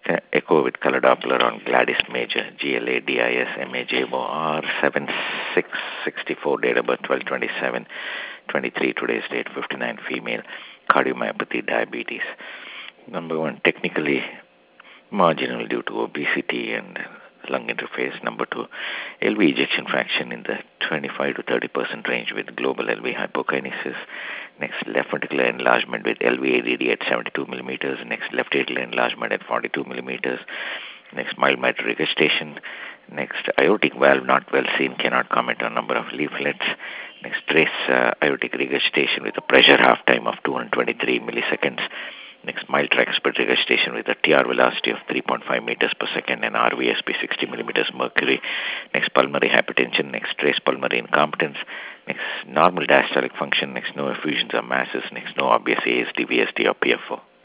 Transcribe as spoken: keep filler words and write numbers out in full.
uh, echo with color Doppler on Gladys Major, G L A D I S M A J O R seven six sixty-four, date of birth twelve twenty-seven twenty-three, today's date fifty-nine, female, cardiomyopathy, diabetes. Number one, technically marginal due to obesity and lung interface. Number two, L V ejection fraction in the twenty-five to thirty percent range with global L V hypokinesis. Next, left ventricular enlargement with L V A D D at seventy-two millimeters. Next, left atrial enlargement at forty-two millimeters. Next, mild mitral regurgitation. Next, aortic valve not well seen, cannot comment on number of leaflets. Next, trace uh, aortic regurgitation with a pressure half time of two hundred twenty-three milliseconds. Next, mild tricuspid regurgitation with a T R velocity of three point five meters per second and R V S P sixty millimeters mercury. Next, pulmonary hypertension. Next, trace pulmonary incompetence. Next, normal diastolic function. Next, no effusions or masses. Next, no obvious A S D, V S D or P F O.